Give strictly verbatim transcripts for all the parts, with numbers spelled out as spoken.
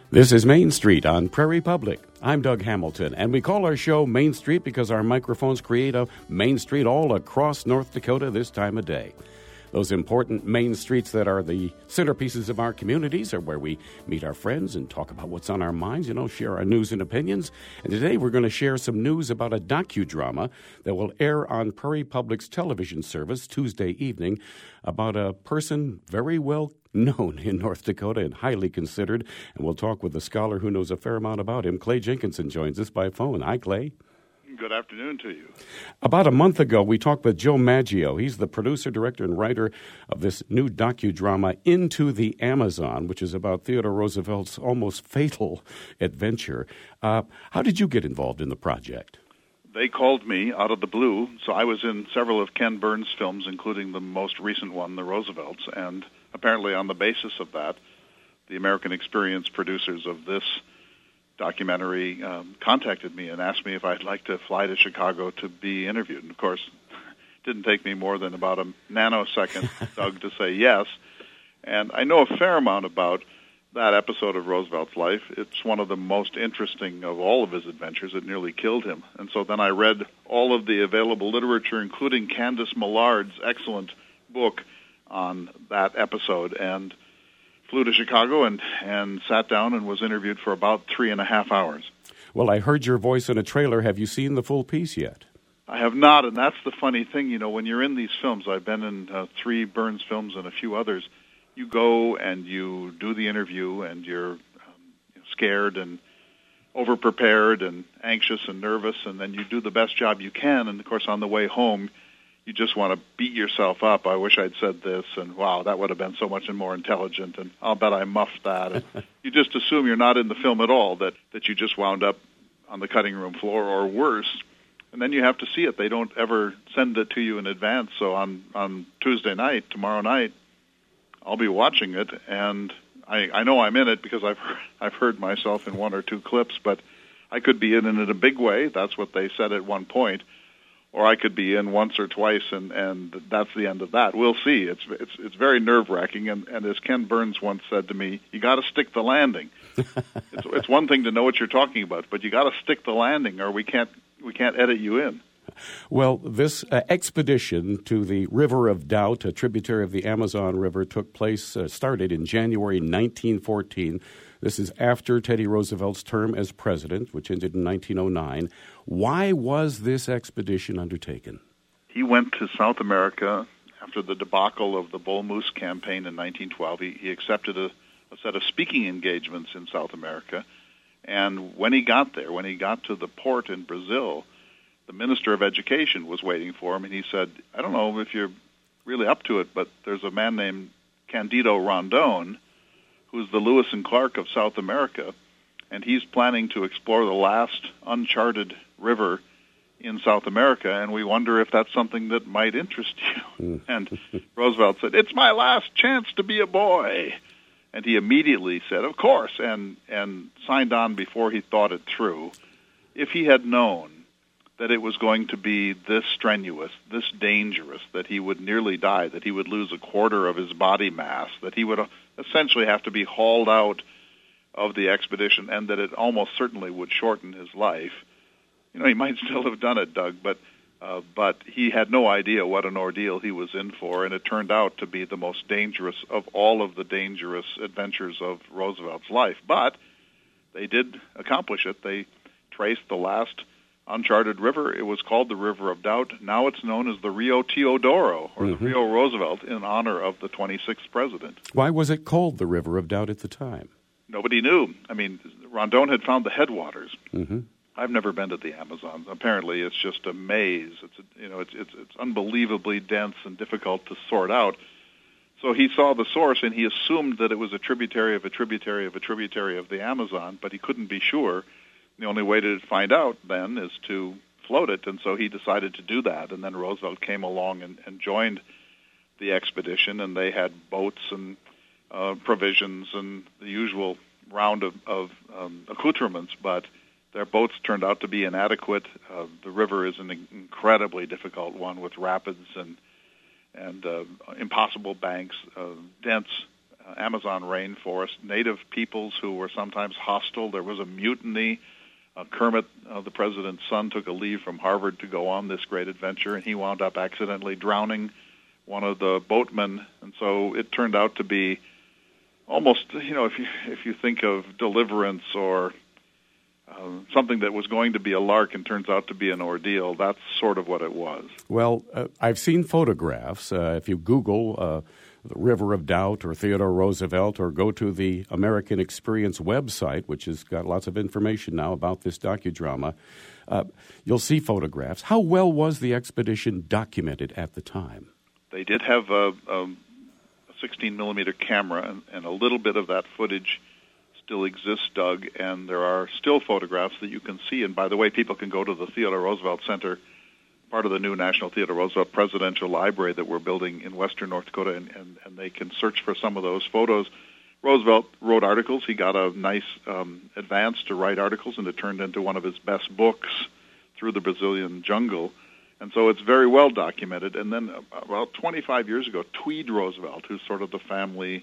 This is Main Street on Prairie Public. I'm Doug Hamilton, and we call our show Main Street because our microphones create a Main Street all across North Dakota this time of day. Those important main streets that are the centerpieces of our communities are where we meet our friends and talk about what's on our minds, you know, share our news and opinions. And today we're going to share some news about a docudrama that will air on Prairie Public's television service Tuesday evening about a person very well known in North Dakota and highly considered. And we'll talk with a scholar who knows a fair amount about him. Clay Jenkinson joins us by phone. Hi, Clay. Good afternoon to you. About a month ago, we talked with Joe Maggio. He's the producer, director, and writer of this new docudrama, Into the Amazon, which is about Theodore Roosevelt's almost fatal adventure. Uh, how did you get involved in the project? They called me out of the blue, so I was in several of Ken Burns' films, including the most recent one, The Roosevelts, and apparently on the basis of that, the American Experience producers of this documentary um, contacted me and asked me if I'd like to fly to Chicago to be interviewed. And of course, it didn't take me more than about a nanosecond, Doug, to say yes. And I know a fair amount about that episode of Roosevelt's life. It's one of the most interesting of all of his adventures. It nearly killed him. And so then I read all of the available literature, including Candace Millard's excellent book on that episode, and flew to Chicago and, and sat down and was interviewed for about three and a half hours. Well, I heard your voice in a trailer. Have you seen the full piece yet? I have not, and that's the funny thing. You know, when you're in these films, I've been in uh, three Burns films and a few others, you go and you do the interview, and you're um, scared and over-prepared and anxious and nervous, and then you do the best job you can, and, of course, on the way home, you just want to beat yourself up. I wish I'd said this, and wow, that would have been so much more intelligent, and I'll bet I muffed that. And you just assume you're not in the film at all, that, that you just wound up on the cutting room floor or worse, and then you have to see it. They don't ever send it to you in advance, so on, on Tuesday night, tomorrow night, I'll be watching it, and I, I know I'm in it because I've, I've heard myself in one or two clips, but I could be in it in a big way. That's what they said at one point. Or I could be in once or twice, and, and that's the end of that. We'll see. It's it's it's very nerve-wracking, and, and as Ken Burns once said to me, you got to stick the landing. it's it's one thing to know what you're talking about, but you got to stick the landing, or we can't we can't edit you in. Well, this uh, expedition to the River of Doubt, a tributary of the Amazon River, took place, uh, started in January nineteen fourteen. This is after Teddy Roosevelt's term as president, which ended in nineteen oh nine. Why was this expedition undertaken? He went to South America after the debacle of the Bull Moose campaign in nineteen twelve. He, he accepted a, a set of speaking engagements in South America. And when he got there, when he got to the port in Brazil, the Minister of Education was waiting for him, and he said, I don't know if you're really up to it, but there's a man named Candido Rondon, who's the Lewis and Clark of South America, and he's planning to explore the last uncharted river in South America, and we wonder if that's something that might interest you. Mm. And Roosevelt said, it's my last chance to be a boy. And he immediately said, of course, and, and signed on before he thought it through. If he had known that it was going to be this strenuous, this dangerous, that he would nearly die, that he would lose a quarter of his body mass, that he would essentially have to be hauled out of the expedition, and that it almost certainly would shorten his life. You know, he might still have done it, Doug, but uh, but he had no idea what an ordeal he was in for, and it turned out to be the most dangerous of all of the dangerous adventures of Roosevelt's life. But they did accomplish it. They traced the last uncharted river. It was called the River of Doubt. Now it's known as the Rio Teodoro, or mm-hmm. the Rio Roosevelt, in honor of the twenty-sixth president. Why was it called the River of Doubt at the time? Nobody knew. I mean, Rondon had found the headwaters. Mm-hmm. I've never been to the Amazon. Apparently, it's just a maze. It's a, you know, it's, it's it's unbelievably dense and difficult to sort out. So he saw the source, and he assumed that it was a tributary of a tributary of a tributary of the Amazon, but he couldn't be sure. The only way to find out then is to float it, and so he decided to do that. And then Roosevelt came along and, and joined the expedition, and they had boats and uh, provisions and the usual round of, of um, accoutrements, but their boats turned out to be inadequate. Uh, the river is an incredibly difficult one with rapids and and uh, impossible banks, uh, dense uh, Amazon rainforest, native peoples who were sometimes hostile. There was a mutiny. Uh, Kermit, uh, the president's son, took a leave from Harvard to go on this great adventure, and he wound up accidentally drowning one of the boatmen. And so it turned out to be almost, you know, if you if you think of Deliverance or uh, something that was going to be a lark and turns out to be an ordeal, that's sort of what it was. Well, uh, I've seen photographs. Uh, if you Google uh, the River of Doubt or Theodore Roosevelt, or go to the American Experience website, which has got lots of information now about this docudrama, uh, you'll see photographs. How well was the expedition documented at the time? They did have a, a sixteen millimeter camera, and, and a little bit of that footage still exists, Doug, and there are still photographs that you can see. And by the way, people can go to the Theodore Roosevelt Center, part of the new National Theodore Roosevelt Presidential Library that we're building in western North Dakota, and, and, and they can search for some of those photos. Roosevelt wrote articles. He got a nice um, advance to write articles, and it turned into one of his best books, Through the Brazilian Jungle. And so it's very well documented. And then about twenty-five years ago, Tweed Roosevelt, who's sort of the family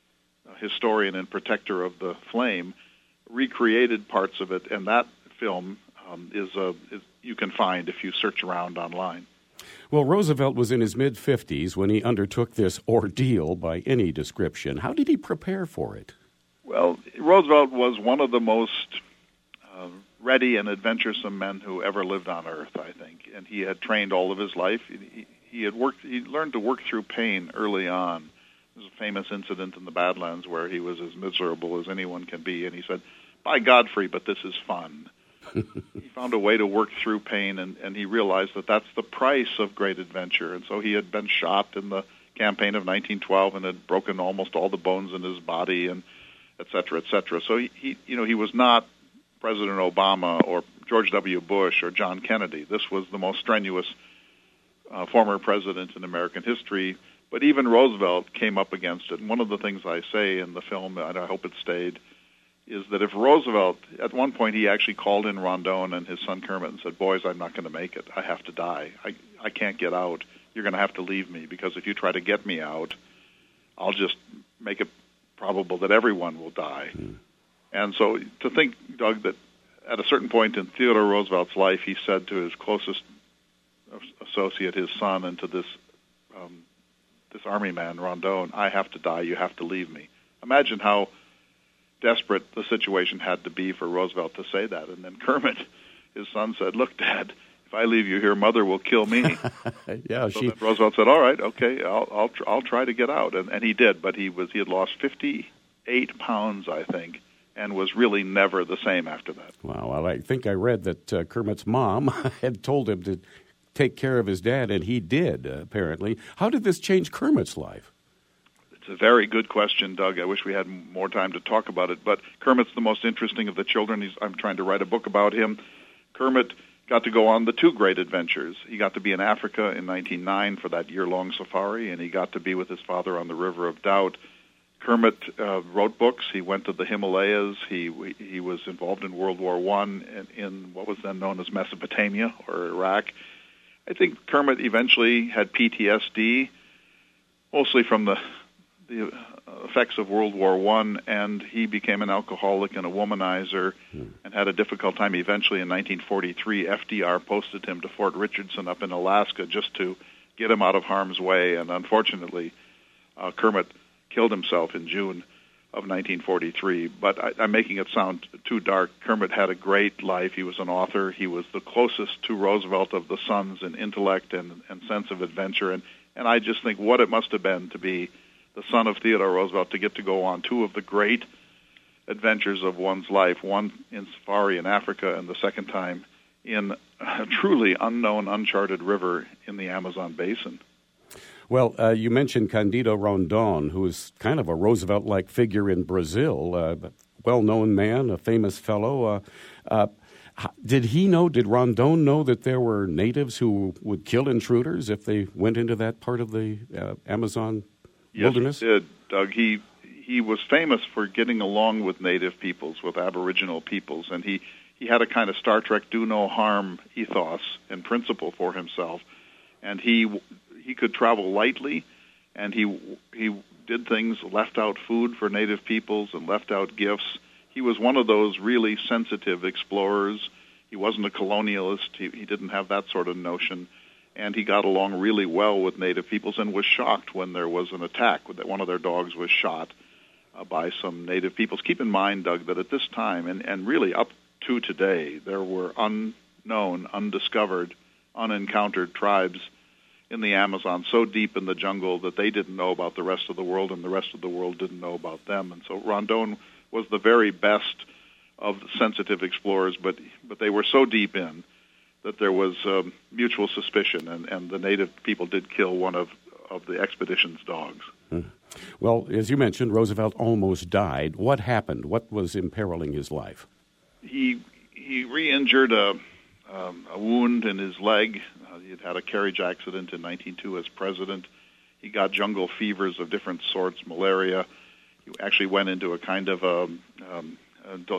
historian and protector of the flame, recreated parts of it, and that film um, is, a, is you can find if you search around online. Well, Roosevelt was in his mid-fifties when he undertook this ordeal by any description. How did he prepare for it? Well, Roosevelt was one of the most uh, ready and adventuresome men who ever lived on Earth, I think. And he had trained all of his life. He, he had worked. He learned to work through pain early on. There's a famous incident in the Badlands where he was as miserable as anyone can be, and he said, "By Godfrey, but this is fun." He found a way to work through pain, and, and he realized that that's the price of great adventure. And so he had been shot in the campaign of nineteen twelve and had broken almost all the bones in his body, and et cetera, et cetera. So he, he you know, he was not President Obama or George W. Bush or John Kennedy. This was the most strenuous uh, former president in American history. But even Roosevelt came up against it. And one of the things I say in the film, and I hope it stayed, is that if Roosevelt, at one point he actually called in Rondon and his son Kermit and said, "Boys, I'm not going to make it. I have to die. I, I can't get out. You're going to have to leave me, because if you try to get me out, I'll just make it probable that everyone will die." Mm. And so to think, Doug, that at a certain point in Theodore Roosevelt's life, he said to his closest associate, his son, and to this um, this army man, Rondon, "I have to die. You have to leave me." Imagine how desperate the situation had to be for Roosevelt to say that. And then Kermit, his son, said, "Look, Dad, if I leave you here, Mother will kill me." yeah, so she... then Roosevelt said, "All right, okay, I'll I'll, tr- I'll try to get out," and and he did. But he was he had lost fifty-eight pounds, I think, and was really never the same after that. Wow, well, I think I read that uh, Kermit's mom had told him to take care of his dad, and he did, uh, apparently. How did this change Kermit's life? It's a very good question, Doug. I wish we had more time to talk about it, but Kermit's the most interesting of the children. He's, I'm trying to write a book about him. Kermit got to go on the two great adventures. He got to be in Africa in nineteen oh nine for that year-long safari, and he got to be with his father on the River of Doubt. Kermit uh, wrote books. He went to the Himalayas. He he was involved in World War One in, in what was then known as Mesopotamia or Iraq. I think Kermit eventually had P T S D, mostly from the the effects of World War One, and he became an alcoholic and a womanizer hmm. and had a difficult time. Eventually, in nineteen forty-three, F D R posted him to Fort Richardson up in Alaska just to get him out of harm's way, and unfortunately, uh, Kermit killed himself in June of nineteen forty-three. But I, I'm making it sound too dark. Kermit had a great life. He was an author. He was the closest to Roosevelt of the sons in intellect and, and sense of adventure, and, and I just think what it must have been to be the son of Theodore Roosevelt, to get to go on two of the great adventures of one's life, one in safari in Africa and the second time in a truly unknown, uncharted river in the Amazon basin. Well, uh, you mentioned Candido Rondon, who is kind of a Roosevelt-like figure in Brazil, uh, well-known man, a famous fellow. Uh, uh, did he know, did Rondon know that there were natives who would kill intruders if they went into that part of the uh, Amazon wilderness? Yes, he did, Doug. He, he was famous for getting along with native peoples, with aboriginal peoples, and he, he had a kind of Star Trek do-no-harm ethos and principle for himself, and he... He could travel lightly, and he he did things, left out food for native peoples and left out gifts. He was one of those really sensitive explorers. He wasn't a colonialist. He, he didn't have that sort of notion. And he got along really well with native peoples and was shocked when there was an attack, that one of their dogs was shot uh, by some native peoples. Keep in mind, Doug, that at this time, and, and really up to today, there were unknown, undiscovered, unencountered tribes in the Amazon so deep in the jungle that they didn't know about the rest of the world and the rest of the world didn't know about them. And so Rondon was the very best of sensitive explorers, but but they were so deep in that there was um, mutual suspicion, and, and the native people did kill one of, of the expedition's dogs. Hmm. Well, as you mentioned, Roosevelt almost died. What happened? What was imperiling his life? He he re-injured a, um, a wound in his leg. Uh, he had had a carriage accident in nineteen oh two as president. He got jungle fevers of different sorts, malaria. He actually went into a kind of a, um, a,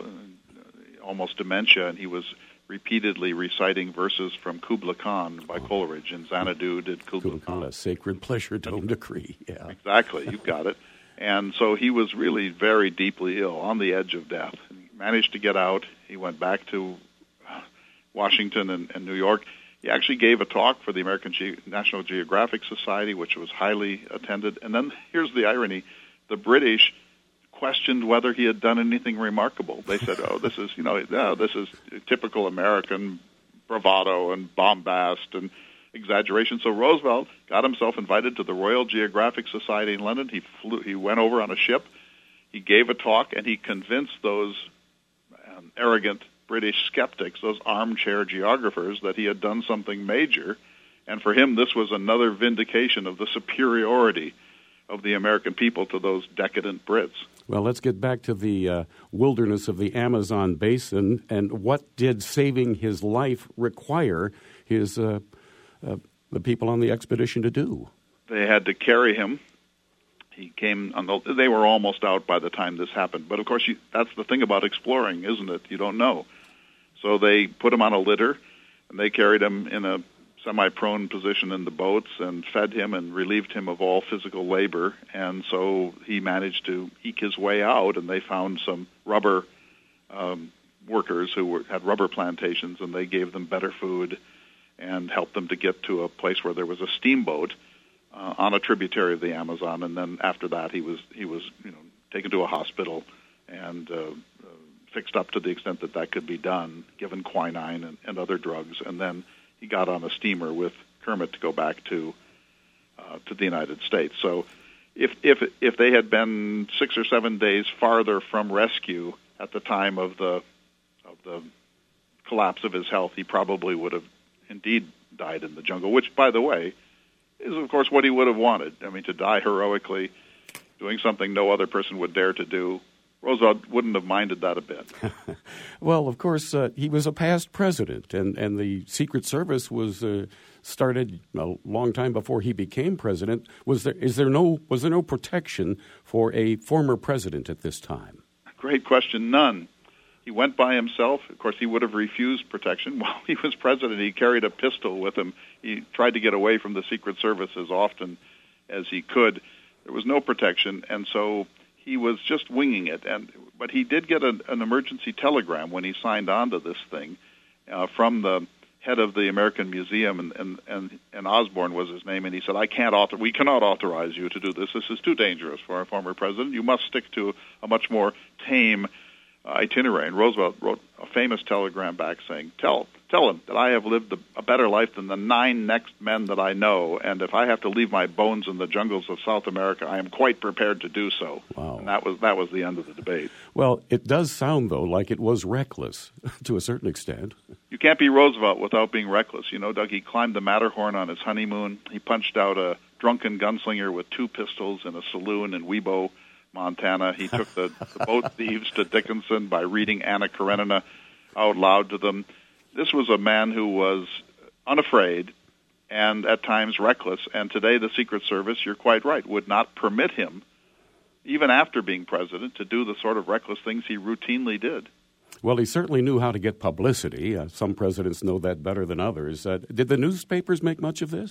almost dementia, and he was repeatedly reciting verses from Kubla Khan by oh. Coleridge, and Xanadu did Kubla Khan. A sacred pleasure dome decree, yeah. Exactly, you've got it. And so he was really very deeply ill, on the edge of death. He managed to get out. He went back to Washington and, and New York. He actually gave a talk for the American Ge- National Geographic Society, which was highly attended. And then here's the irony. The British questioned whether he had done anything remarkable. They said, oh, this is, you know, no, this is typical American bravado and bombast and exaggeration. So Roosevelt got himself invited to the Royal Geographic Society in London. He flew, he went over on a ship. He gave a talk, and he convinced those um, arrogant British skeptics, those armchair geographers, that he had done something major. And for him, this was another vindication of the superiority of the American people to those decadent Brits. Well, let's get back to the uh, wilderness of the Amazon basin, and what did saving his life require his uh, uh, the people on the expedition to do? They had to carry him. He came on the, they were almost out by the time this happened. But of course, you, that's the thing about exploring, isn't it? You don't know. So they put him on a litter, and they carried him in a semi-prone position in the boats and fed him and relieved him of all physical labor. And so he managed to eke his way out, and they found some rubber um, workers who were, had rubber plantations, and they gave them better food and helped them to get to a place where there was a steamboat uh, on a tributary of the Amazon. And then after that, he was he was you know taken to a hospital and uh, uh, fixed up to the extent that that could be done, given quinine and, and other drugs, and then he got on a steamer with Kermit to go back to uh, to the United States. So, if if if they had been six or seven days farther from rescue at the time of the of the collapse of his health, he probably would have indeed died in the jungle. Which, by the way, is of course what he would have wanted. I mean, to die heroically, doing something no other person would dare to do. Roosevelt wouldn't have minded that a bit. Well, of course, uh, he was a past president, and, and the Secret Service was uh, started a long time before he became president. Was there is there no was there no protection for a former president at this time? Great question. None. He went by himself. Of course, he would have refused protection. While he was president, he carried a pistol with him. He tried to get away from the Secret Service as often as he could. There was no protection, and so he was just winging it. And but he did get a, an emergency telegram when he signed on to this thing uh, from the head of the American Museum, and, and, and, and Osborne was his name, and he said, I can't author- we cannot authorize you to do this. This is too dangerous for our former president. You must stick to a much more tame uh, itinerary. And Roosevelt wrote a famous telegram back saying, tell tell him that I have lived a, a better life than the nine next men that I know, and if I have to leave my bones in the jungles of South America, I am quite prepared to do so. Wow. And that was that was the end of the debate. Well, it does sound, though, like it was reckless to a certain extent. You can't be Roosevelt without being reckless. You know, Doug, he climbed the Matterhorn on his honeymoon. He punched out a drunken gunslinger with two pistols in a saloon in Webo, Montana. He took the, the boat thieves to Dickinson by reading Anna Karenina out loud to them. This was a man who was unafraid and at times reckless. And today the Secret Service, you're quite right, would not permit him, even after being president, to do the sort of reckless things he routinely did. Well, he certainly knew how to get publicity. Uh, some presidents know that better than others. Uh, did the newspapers make much of this?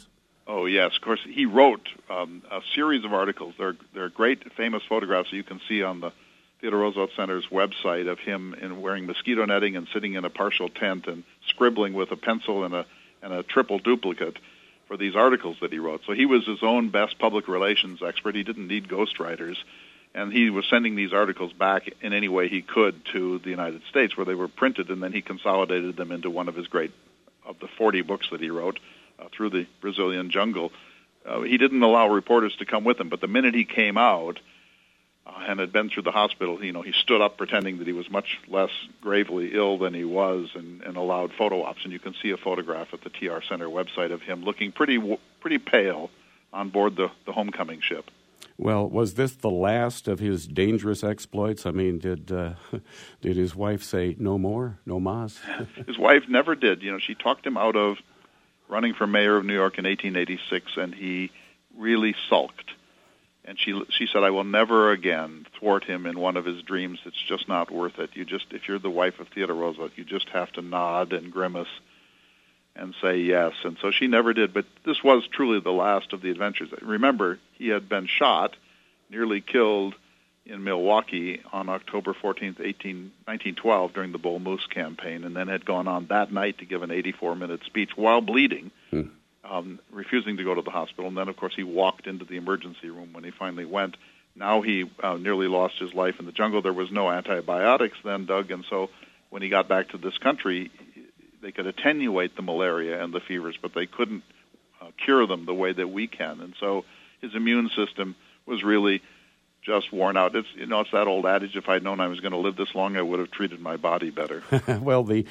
Oh, yes. Of course, he wrote um, a series of articles. They're, they're great, famous photographs that you can see on the Theodore Roosevelt Center's website of him in wearing mosquito netting and sitting in a partial tent and scribbling with a pencil and a, and a triple duplicate for these articles that he wrote. So he was his own best public relations expert. He didn't need ghostwriters. And he was sending these articles back in any way he could to the United States, where they were printed, and then he consolidated them into one of his great, of the forty books that he wrote uh, through the Brazilian jungle. Uh, he didn't allow reporters to come with him, but the minute he came out uh, and had been through the hospital, you know, he stood up pretending that he was much less gravely ill than he was, and, and allowed photo ops. And you can see a photograph at the T R Center website of him looking pretty pretty pale on board the, the homecoming ship. Well, was this the last of his dangerous exploits? I mean, did uh, did his wife say no more, no mas? His wife never did. You know, she talked him out of running for mayor of New York in eighteen eighty-six, and he really sulked. And she she said, "I will never again thwart him in one of his dreams. It's just not worth it. You just, if you're the wife of Theodore Roosevelt, you just have to nod and grimace and say yes." And so she never did. But this was truly the last of the adventures. Remember, he had been shot, nearly killed in Milwaukee on October fourteenth, nineteen twelve, during the Bull Moose campaign, and then had gone on that night to give an eighty-four minute speech while bleeding, hmm. um, refusing to go to the hospital. And then, of course, he walked into the emergency room when he finally went. Now he uh, nearly lost his life in the jungle. There was no antibiotics then, Doug, and so when he got back to this country, they could attenuate the malaria and the fevers, but they couldn't uh, cure them the way that we can. And so his immune system was really just worn out. It's, you know, it's that old adage, if I'd known I was going to live this long, I would have treated my body better. Well, the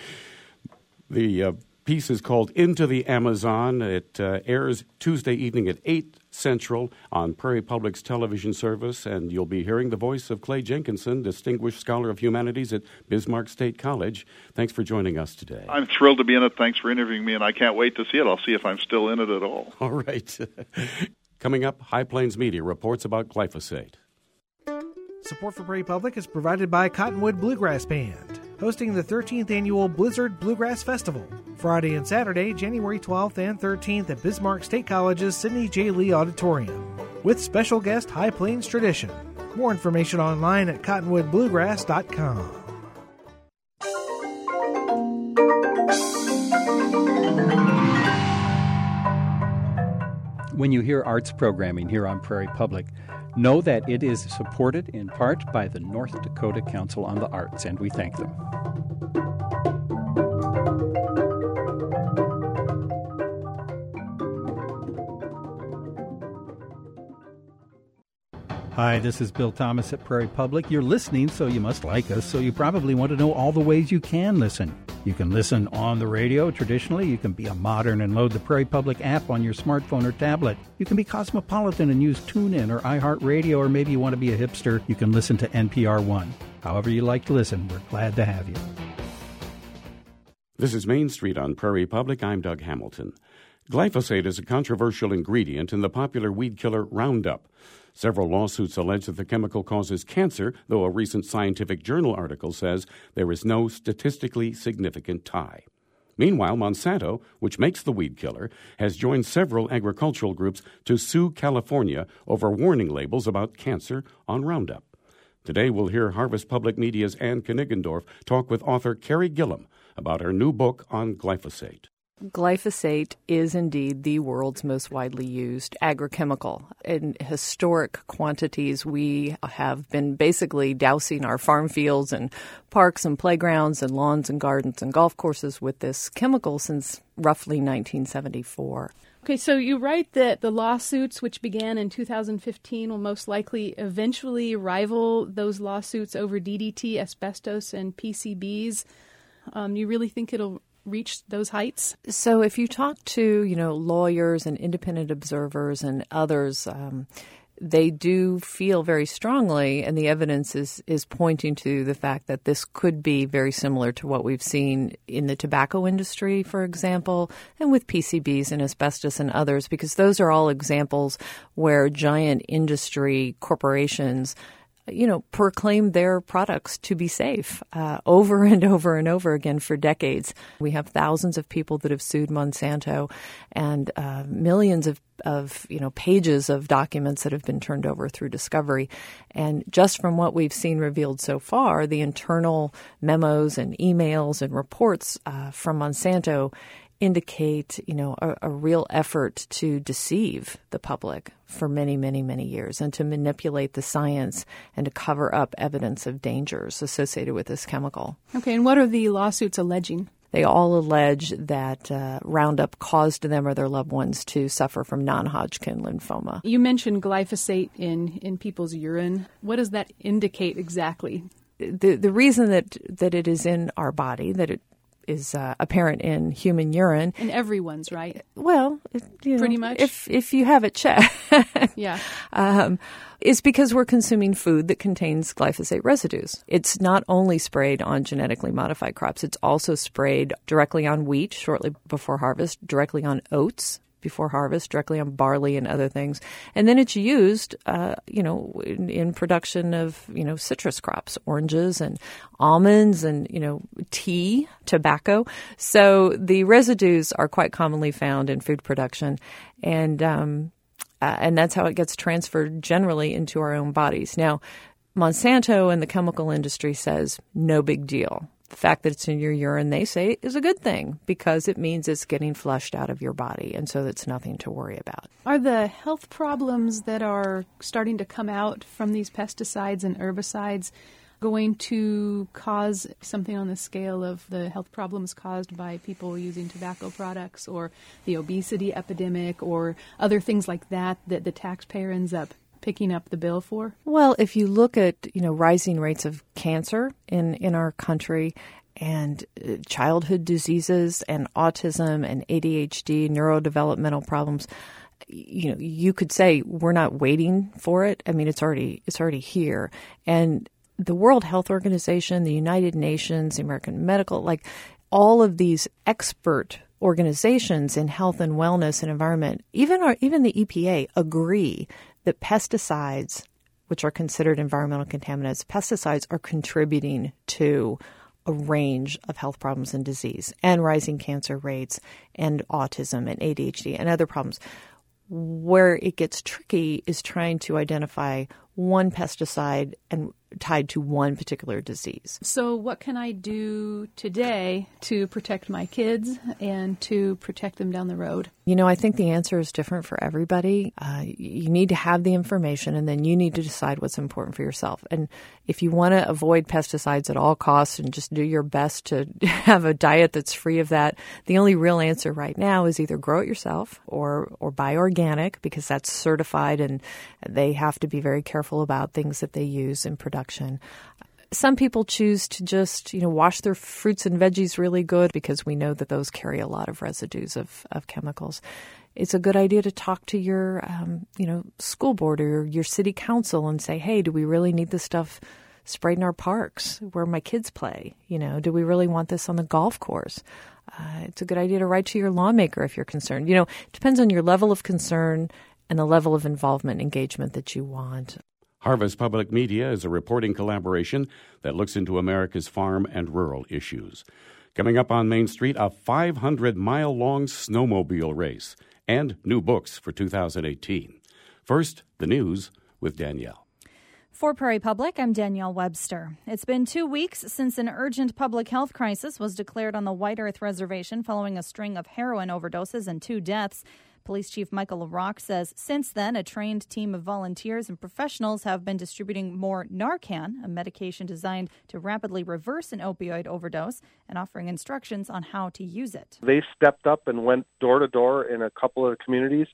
the uh, piece is called Into the Amazon. It uh, airs Tuesday evening at eight Central on Prairie Public's television service, and you'll be hearing the voice of Clay Jenkinson, Distinguished Scholar of Humanities at Bismarck State College. Thanks for joining us today. I'm thrilled to be in it. Thanks for interviewing me, and I can't wait to see it. I'll see if I'm still in it at all. All right. Coming up, High Plains Media reports about glyphosate. Support for Prairie Public is provided by Cottonwood Bluegrass Band, hosting the thirteenth Annual Blizzard Bluegrass Festival, Friday and Saturday, January twelfth and thirteenth at Bismarck State College's Sidney J. Lee Auditorium, with special guest High Plains Tradition. More information online at cottonwood bluegrass dot com. When you hear arts programming here on Prairie Public, know that it is supported in part by the North Dakota Council on the Arts, and we thank them. Hi, this is Bill Thomas at Prairie Public. You're listening, so you must like us, so you probably want to know all the ways you can listen. You can listen on the radio traditionally. You can be a modern and load the Prairie Public app on your smartphone or tablet. You can be cosmopolitan and use TuneIn or iHeartRadio, or maybe you want to be a hipster. You can listen to N P R One. However you like to listen, we're glad to have you. This is Main Street on Prairie Public. I'm Doug Hamilton. Glyphosate is a controversial ingredient in the popular weed killer Roundup. Several lawsuits allege that the chemical causes cancer, though a recent scientific journal article says there is no statistically significant tie. Meanwhile, Monsanto, which makes the weed killer, has joined several agricultural groups to sue California over warning labels about cancer on Roundup. Today we'll hear Harvest Public Media's Ann Kniggendorf talk with author Carrie Gillum about her new book on glyphosate. Glyphosate is indeed the world's most widely used agrochemical. In historic quantities, we have been basically dousing our farm fields and parks and playgrounds and lawns and gardens and golf courses with this chemical since roughly nineteen seventy-four. Okay, so you write that the lawsuits, which began in two thousand fifteen, will most likely eventually rival those lawsuits over D D T, asbestos, and P C Bs. Um, you really think it'll reach those heights? So if you talk to, you know, lawyers and independent observers and others, um, they do feel very strongly, and the evidence is, is pointing to the fact that this could be very similar to what we've seen in the tobacco industry, for example, and with P C Bs and asbestos and others, because those are all examples where giant industry corporations you know, proclaimed their products to be safe uh, over and over and over again for decades. We have thousands of people that have sued Monsanto and uh, millions of, of, you know, pages of documents that have been turned over through discovery. And just from what we've seen revealed so far, the internal memos and emails and reports uh, from Monsanto indicate, you know, a, a real effort to deceive the public for many, many, many years and to manipulate the science and to cover up evidence of dangers associated with this chemical. Okay, and what are the lawsuits alleging? They all allege that uh, Roundup caused them or their loved ones to suffer from non-Hodgkin lymphoma. You mentioned glyphosate in, in people's urine. What does that indicate exactly? The the reason that, that it is in our body, that it is uh, apparent in human urine. In everyone's, right? Well, you know, pretty much. If if you have it checked, yeah, um, is because we're consuming food that contains glyphosate residues. It's not only sprayed on genetically modified crops; it's also sprayed directly on wheat shortly before harvest, directly on oats before harvest, directly on barley and other things. And then it's used, uh, you know, in, in production of, you know, citrus crops, oranges and almonds and, you know, tea, tobacco. So the residues are quite commonly found in food production. And, um, uh, and that's how it gets transferred generally into our own bodies. Now, Monsanto and the chemical industry says no big deal. The fact that it's in your urine, they say, is a good thing because it means it's getting flushed out of your body, and so that's nothing to worry about. Are the health problems that are starting to come out from these pesticides and herbicides going to cause something on the scale of the health problems caused by people using tobacco products or the obesity epidemic or other things like that that the taxpayer ends up picking up the bill for? Well, if you look at, you know, rising rates of cancer in, in our country and uh, childhood diseases and autism and A D H D, neurodevelopmental problems, you know, you could say we're not waiting for it. I mean, it's already it's already here. And the World Health Organization, the United Nations, the American Medical, like all of these expert organizations in health and wellness and environment, even our, even the E P A agree that pesticides, which are considered environmental contaminants, pesticides are contributing to a range of health problems and disease and rising cancer rates and autism and A D H D and other problems. Where it gets tricky is trying to identify one pesticide and tied to one particular disease. So what can I do today to protect my kids and to protect them down the road? You know, I think the answer is different for everybody. Uh, you need to have the information, and then you need to decide what's important for yourself. And if you want to avoid pesticides at all costs and just do your best to have a diet that's free of that, the only real answer right now is either grow it yourself or, or buy organic, because that's certified and they have to be very careful about things that they use in production. Some people choose to just, you know, wash their fruits and veggies really good because we know that those carry a lot of residues of, of chemicals. It's a good idea to talk to your, um, you know, school board or your city council and say, hey, do we really need this stuff sprayed in our parks where my kids play? You know, do we really want this on the golf course? Uh, it's a good idea to write to your lawmaker if you're concerned. You know, it depends on your level of concern and the level of involvement, engagement that you want. Harvest Public Media is a reporting collaboration that looks into America's farm and rural issues. Coming up on Main Street, a five hundred mile long snowmobile race and new books for two thousand eighteen. First, the news with Danielle. For Prairie Public, I'm Danielle Webster. It's been two weeks since an urgent public health crisis was declared on the White Earth Reservation following a string of heroin overdoses and two deaths. Police Chief Michael LaRocque says since then, a trained team of volunteers and professionals have been distributing more Narcan, a medication designed to rapidly reverse an opioid overdose, and offering instructions on how to use it. They stepped up and went door to door in a couple of communities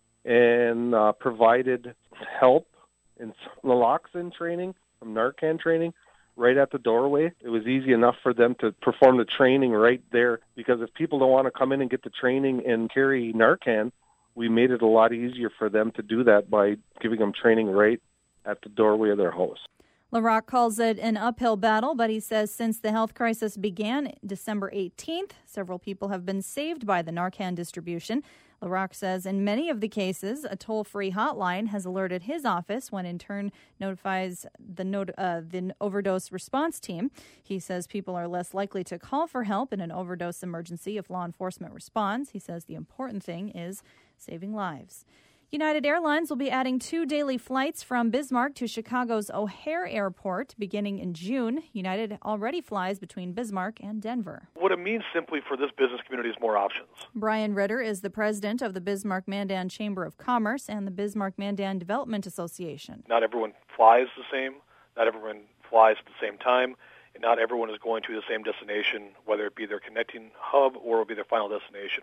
and uh, provided help in naloxone training, some Narcan training, right at the doorway. It was easy enough for them to perform the training right there, because if people don't want to come in and get the training and carry Narcan, we made it a lot easier for them to do that by giving them training right at the doorway of their house. LaRock calls it an uphill battle, but he says since the health crisis began December eighteenth, several people have been saved by the Narcan distribution. LaRock says in many of the cases, a toll-free hotline has alerted his office when in turn notifies the, not- uh, the overdose response team. He says people are less likely to call for help in an overdose emergency if law enforcement responds. He says the important thing is saving lives. United Airlines will be adding two daily flights from Bismarck to Chicago's O'Hare Airport beginning in June. United already flies between Bismarck and Denver. What it means simply for this business community is more options. Brian Ritter is the president of the Bismarck-Mandan Chamber of Commerce and the Bismarck-Mandan Development Association. Not everyone flies the same. Not everyone flies at the same time. And not everyone is going to the same destination, whether it be their connecting hub or it will be their final destination.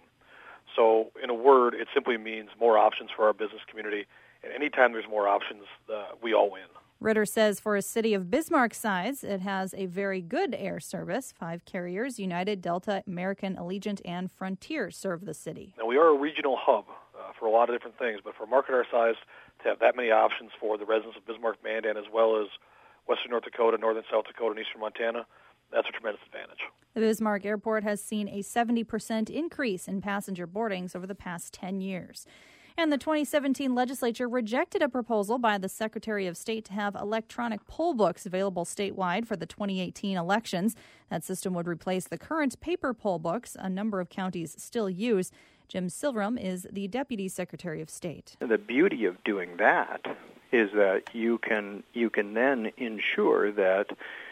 So, in a word, it simply means more options for our business community. And anytime there's more options, uh, we all win. Ritter says for a city of Bismarck size, it has a very good air service. Five carriers, United, Delta, American, Allegiant, and Frontier, serve the city. Now, we are a regional hub uh, for a lot of different things, but for a market our size, to have that many options for the residents of Bismarck-Mandan as well as western North Dakota, northern South Dakota, and eastern Montana, that's a tremendous advantage. The Bismarck Airport has seen a seventy percent increase in passenger boardings over the past ten years. And the twenty seventeen legislature rejected a proposal by the Secretary of State to have electronic poll books available statewide for the twenty eighteen elections. That system would replace the current paper poll books a number of counties still use. Jim Silverum is the Deputy Secretary of State. The beauty of doing that is that you can you can then ensure that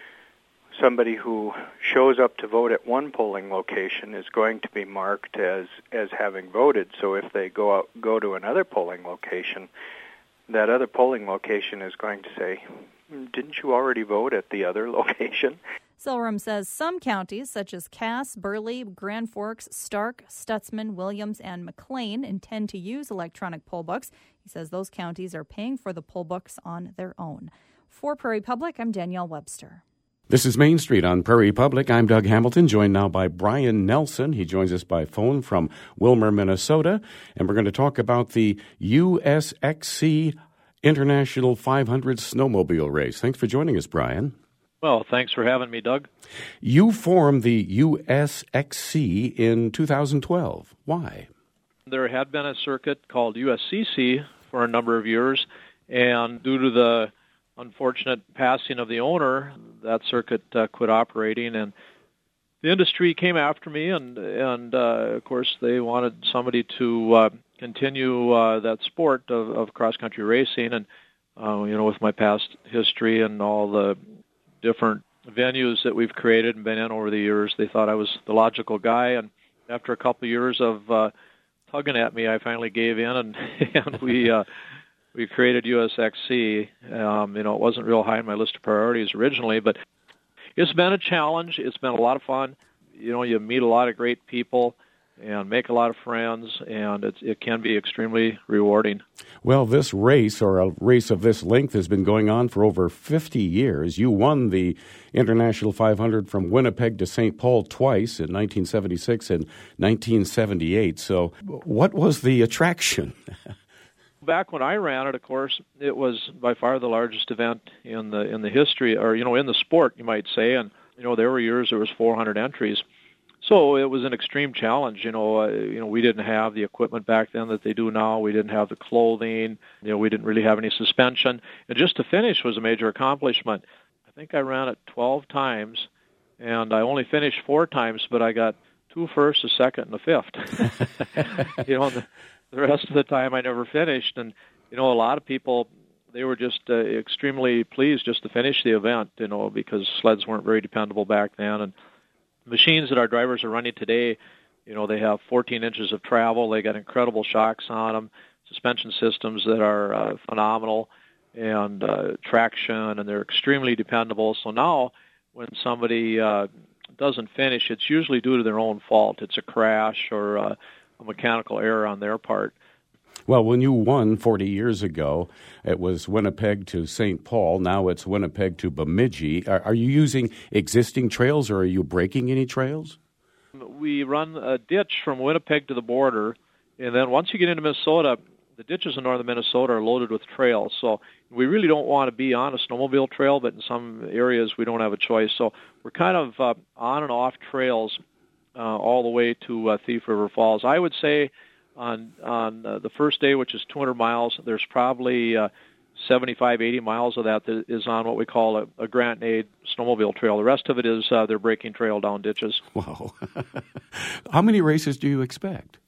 somebody who shows up to vote at one polling location is going to be marked as, as having voted. So if they go out, go to another polling location, that other polling location is going to say, didn't you already vote at the other location? Silverum says some counties, such as Cass, Burley, Grand Forks, Stark, Stutzman, Williams, and McLean, intend to use electronic poll books. He says those counties are paying for the poll books on their own. For Prairie Public, I'm Danielle Webster. This is Main Street on Prairie Public. I'm Doug Hamilton, joined now by Brian Nelson. He joins us by phone from Willmar, Minnesota, and we're going to talk about the U S X C International five hundred Snowmobile Race. Thanks for joining us, Brian. Well, thanks for having me, Doug. You formed the U S X C in two thousand twelve. Why? There had been a circuit called U S C C for a number of years, and due to the unfortunate passing of the owner, that circuit uh, quit operating, and the industry came after me, and and uh, of course they wanted somebody to uh, continue uh, that sport of, of cross-country racing, and uh, you know, with my past history and all the different venues that we've created and been in over the years, they thought I was the logical guy, and after a couple of years of uh, tugging at me, I finally gave in, and, and we uh, we created U S X C. Um, you know, it wasn't real high on my list of priorities originally, but it's been a challenge. It's been a lot of fun. You know, you meet a lot of great people and make a lot of friends, and it's, it can be extremely rewarding. Well, this race, or a race of this length, has been going on for over fifty years. You won the International five hundred from Winnipeg to Saint Paul twice in nineteen seventy-six and nineteen seventy-eight. So what was the attraction? Back when I ran it, of course, it was by far the largest event in the in the history, or, you know, in the sport, you might say. And, you know, there were years there was four hundred entries. So it was an extreme challenge. You know, uh, you know, we didn't have the equipment back then that they do now. We didn't have the clothing. You know, we didn't really have any suspension. And just to finish was a major accomplishment. I think I ran it twelve times, and I only finished four times, but I got two firsts, a second, and a fifth. you know, the, the rest of the time I never finished. And, you know, a lot of people, they were just uh, extremely pleased just to finish the event, you know, because sleds weren't very dependable back then. And machines that our drivers are running today, you know, they have fourteen inches of travel. They got incredible shocks on them, suspension systems that are uh, phenomenal, and uh, traction, and they're extremely dependable. So now when somebody uh, doesn't finish, it's usually due to their own fault. It's a crash or uh, a mechanical error on their part. Well, when you won forty years ago, it was Winnipeg to Saint Paul. Now it's Winnipeg to Bemidji. Are, are you using existing trails, or are you breaking any trails? We run a ditch from Winnipeg to the border, and then once you get into Minnesota, the ditches in northern Minnesota are loaded with trails. So we really don't want to be on a snowmobile trail, but in some areas we don't have a choice. So we're kind of uh, on and off trails uh, all the way to uh, Thief River Falls. I would say on on uh, the first day, which is two hundred miles, there's probably uh, seventy-five, eighty miles of that that is on what we call a, a Grant and Aid snowmobile trail. The rest of it is uh, their breaking trail down ditches. Wow. How many races do you expect?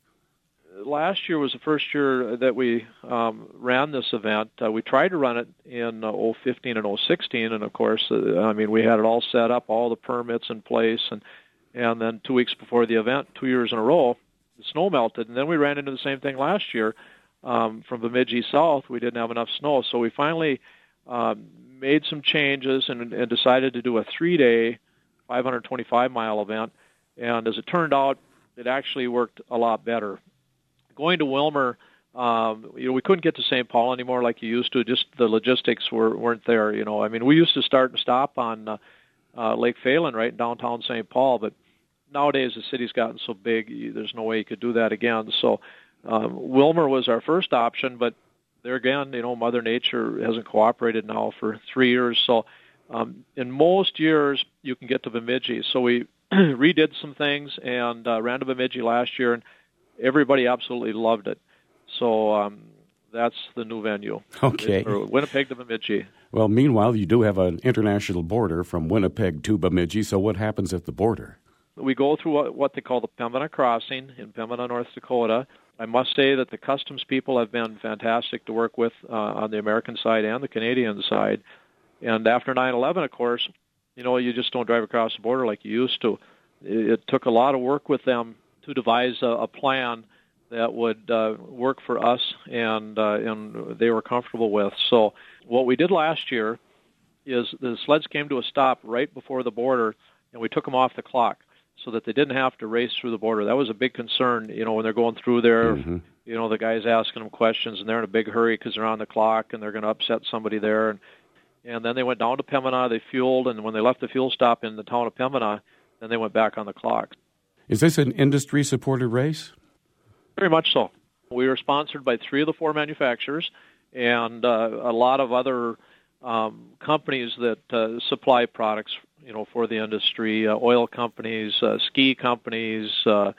Last year was the first year that we um, ran this event. Uh, we tried to run it in uh, oh fifteen and oh sixteen, and of course, uh, I mean, we had it all set up, all the permits in place, and and then two weeks before the event, two years in a row, the snow melted, and then we ran into the same thing last year. Um, from Bemidji south, we didn't have enough snow, so we finally um, made some changes and, and decided to do a three-day, five hundred twenty-five mile event, and as it turned out, it actually worked a lot better. Going to Willmar, um, you know, we couldn't get to Saint Paul anymore like you used to. Just the logistics were, weren't there. You know, I mean, we used to start and stop on uh, uh, Lake Phelan, right in downtown Saint Paul, but nowadays the city's gotten so big, you, there's no way you could do that again. So um, Willmar was our first option, but there again, you know, Mother Nature hasn't cooperated now for three years. So um, in most years, you can get to Bemidji. So we redid some things and uh, ran to Bemidji last year, and everybody absolutely loved it. So um, that's the new venue. Okay. Or Winnipeg to Bemidji. Well, meanwhile, you do have an international border from Winnipeg to Bemidji, so what happens at the border? We go through what they call the Pembina Crossing in Pembina, North Dakota. I must say that the customs people have been fantastic to work with uh, on the American side and the Canadian side. And after nine eleven, of course, you know, you just don't drive across the border like you used to. It, it took a lot of work with them to devise a, a plan that would uh, work for us and uh, and they were comfortable with. So what we did last year is the sleds came to a stop right before the border, and we took them off the clock so that they didn't have to race through the border. That was a big concern, you know, when they're going through there. Mm-hmm. You know, the guy's asking them questions, and they're in a big hurry because they're on the clock, and they're going to upset somebody there. And, and then they went down to Pembina, they fueled, and when they left the fuel stop in the town of Pembina, then they went back on the clock. Is this an industry-supported race? Very much so. We are sponsored by three of the four manufacturers and uh, a lot of other um, companies that uh, supply products, you know, for the industry, uh, oil companies, uh, ski companies. Uh,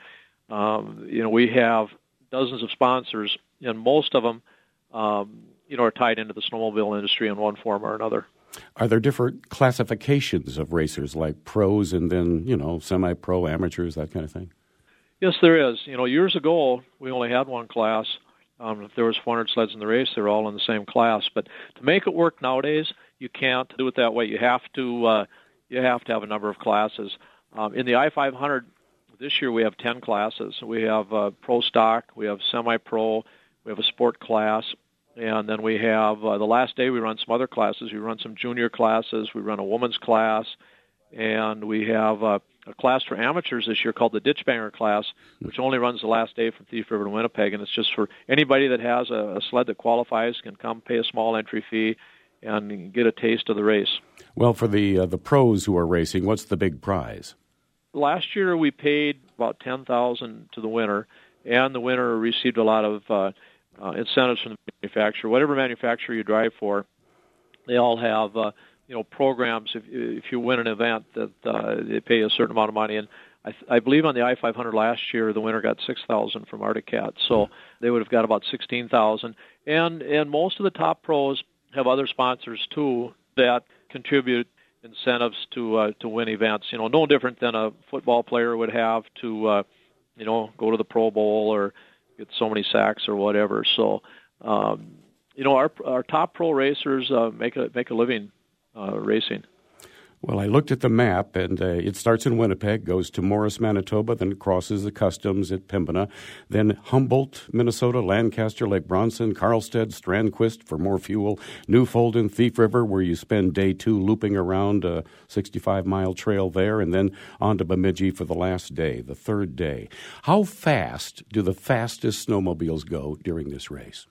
um, you know, we have dozens of sponsors, and most of them, um, you know, are tied into the snowmobile industry in one form or another. Are there different classifications of racers, like pros and then, you know, semi-pro, amateurs, that kind of thing? Yes, there is. You know, years ago, we only had one class. Um, if there was four hundred sleds in the race, they were all in the same class. But to make it work nowadays, you can't do it that way. You have to uh, you have to have a number of classes. Um, in the I five hundred, this year we have ten classes. We have uh, pro stock, we have semi-pro, we have a sport class, and then we have, uh, the last day we run some other classes. We run some junior classes, we run a women's class, and we have uh, a class for amateurs this year called the Ditch Banger class, which only runs the last day from Thief River to Winnipeg, and it's just for anybody that has a, a sled that qualifies can come pay a small entry fee and get a taste of the race. Well, for the uh, the pros who are racing, what's the big prize? Last year we paid about ten thousand dollars to the winner, and the winner received a lot of uh, uh, incentives from the manufacturer. Whatever manufacturer you drive for, they all have uh, you know programs. If if you win an event, that uh, they pay a certain amount of money. And I, I believe on the I five hundred last year, the winner got six thousand dollars from Arctic Cat, so they would have got about sixteen thousand dollars. And and most of the top pros have other sponsors too that contribute incentives to uh, to win events. You know, no different than a football player would have to uh, you know go to the Pro Bowl or get so many sacks or whatever. So um, you know, our our top pro racers uh, make a make a living uh, racing. Well, I looked at the map, and uh, it starts in Winnipeg, goes to Morris, Manitoba, then crosses the customs at Pembina, then Humboldt, Minnesota, Lancaster, Lake Bronson, Carlstead, Strandquist for more fuel, Newfold, Thief River, where you spend day two looping around a sixty-five mile trail there, and then on to Bemidji for the last day, the third day. How fast do the fastest snowmobiles go during this race?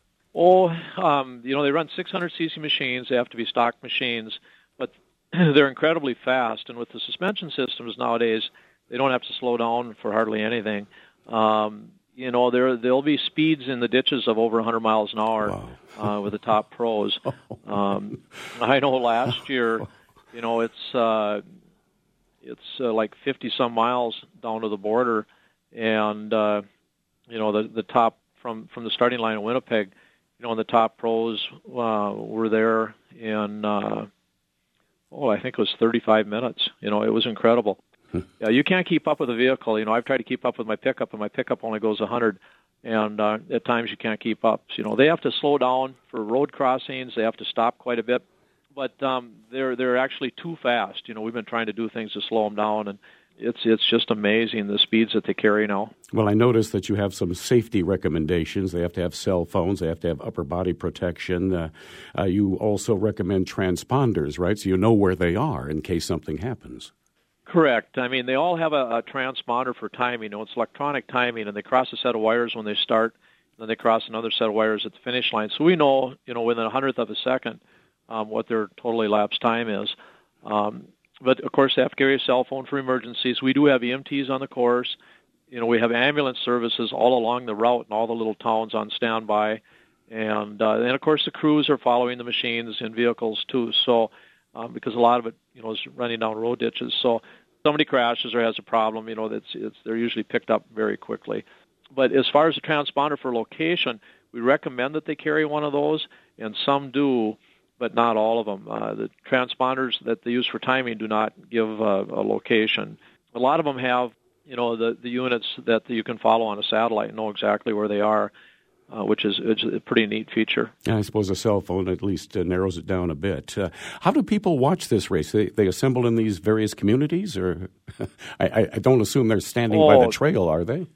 Oh, um, you know, they run six hundred c c machines. They have to be stock machines, but they're incredibly fast, and with the suspension systems nowadays, they don't have to slow down for hardly anything. Um, you know, there there'll be speeds in the ditches of over one hundred miles an hour wow. uh, with the top pros. Um, I know last year, you know, it's uh, it's uh, like fifty some miles down to the border, and uh, you know, the the top from from the starting line in Winnipeg, you know, and the top pros uh, were there in uh, oh, I think it was thirty-five minutes. You know, it was incredible. Yeah, you can't keep up with a vehicle. You know, I've tried to keep up with my pickup, and my pickup only goes one hundred, and uh, at times you can't keep up. So, you know, they have to slow down for road crossings. They have to stop quite a bit, but um, they're they're actually too fast. You know, we've been trying to do things to slow them down, and it's it's just amazing the speeds that they carry now. Well, I noticed that you have some safety recommendations. They have to have cell phones. They have to have upper body protection. Uh, uh, you also recommend transponders, right? So you know where they are in case something happens. Correct. I mean, they all have a, a transponder for timing. You know, it's electronic timing, and they cross a set of wires when they start, and then they cross another set of wires at the finish line. So we know, you know, within a hundredth of a second um, what their total elapsed time is. Um, but, of course, they have to carry a cell phone for emergencies. We do have E M Ts on the course. You know, we have ambulance services all along the route in all the little towns on standby. And, uh, and of course, the crews are following the machines in vehicles, too. So, um, because a lot of it, you know, is running down road ditches. So somebody crashes or has a problem, you know, that's it's they're usually picked up very quickly. But as far as the transponder for location, we recommend that they carry one of those, and some do, but not all of them. Uh, the transponders that they use for timing do not give a, a location. A lot of them have, you know, the, the units that you can follow on a satellite and know exactly where they are. Uh, which is it's a pretty neat feature. I suppose a cell phone at least uh, narrows it down a bit. Uh, how do people watch this race? They, they assemble in these various communities, or I, I don't assume they're standing oh, by the trail, are they?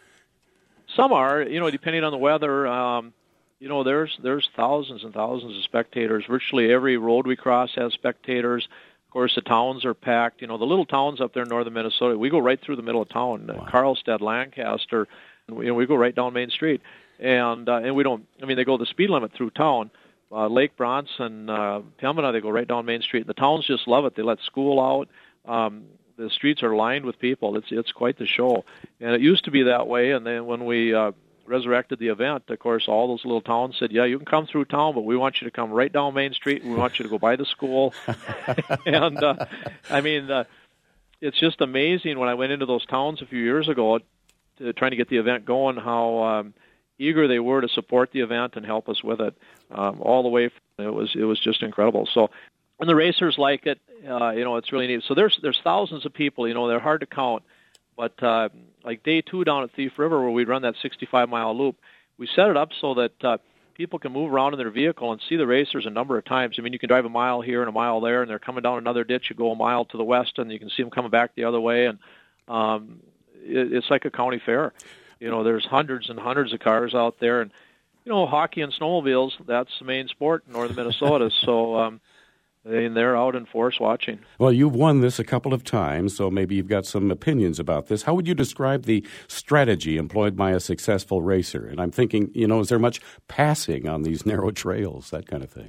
Some are, you know, depending on the weather. Um, you know, there's there's thousands and thousands of spectators. Virtually every road we cross has spectators. Of course, the towns are packed. You know, the little towns up there in northern Minnesota, we go right through the middle of town. Wow. Carlstead, Lancaster, and we, you know, we go right down Main Street. And uh, and we don't, I mean, they go the speed limit through town. Uh, Lake Bronson, uh, Pembina, they go right down Main Street. The towns just love it. They let school out. Um, the streets are lined with people. It's it's quite the show. And it used to be that way, and then when we uh, resurrected the event, of course, all those little towns said, yeah, you can come through town, but we want you to come right down Main Street. We want you to go by the school. and, uh, I mean, uh, it's just amazing when I went into those towns a few years ago to, trying to get the event going, how um, eager they were to support the event and help us with it um, all the way. It was it was just incredible. So, and the racers like it. Uh, you know, it's really neat. So there's there's thousands of people. You know, they're hard to count. But uh, like day two down at Thief River, where we run that sixty-five mile loop, we set it up so that uh, people can move around in their vehicle and see the racers a number of times. I mean, you can drive a mile here and a mile there, and they're coming down another ditch. You go a mile to the west, and you can see them coming back the other way. And um, it, it's like a county fair. You know, there's hundreds and hundreds of cars out there. And, you know, hockey and snowmobiles, that's the main sport in northern Minnesota. So um, they, they're out in force watching. Well, you've won this a couple of times, so maybe you've got some opinions about this. How would you describe the strategy employed by a successful racer? And I'm thinking, you know, is there much passing on these narrow trails, that kind of thing?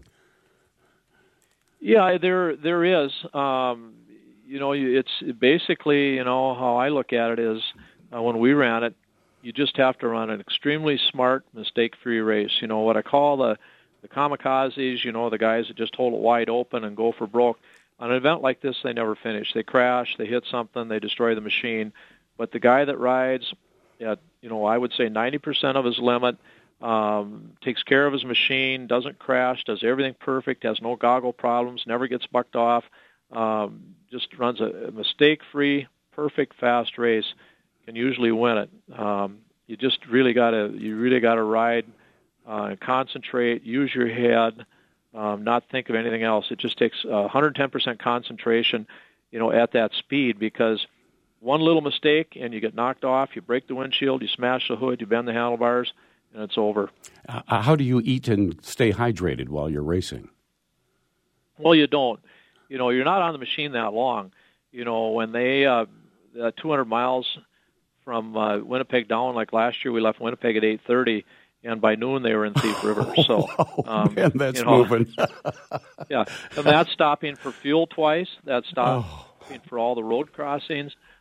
Yeah, there there is. Um, you know, it's basically, you know, how I look at it is uh, when we ran it, you just have to run an extremely smart, mistake-free race. You know, what I call the, the kamikazes, you know, the guys that just hold it wide open and go for broke. On an event like this, they never finish. They crash, they hit something, they destroy the machine. But the guy that rides at, you know, I would say ninety percent of his limit, um, takes care of his machine, doesn't crash, does everything perfect, has no goggle problems, never gets bucked off, um, just runs a, a mistake-free, perfect, fast race, can usually win it. Um, you just really gotta, you really gotta ride, uh, concentrate, use your head, um, not think of anything else. It just takes uh, one hundred ten percent concentration, you know, at that speed, because one little mistake and you get knocked off. You break the windshield, you smash the hood, you bend the handlebars, and it's over. Uh, how do you eat and stay hydrated while you're racing? Well, you don't. You know, you're not on the machine that long. You know, when they uh, uh, two hundred miles. From uh, Winnipeg down, like last year, we left Winnipeg at eight thirty, and by noon they were in Thief River. So, um, man, that's you know, moving. Yeah, and that's stopping for fuel twice. That's stopping oh. for all the road crossings.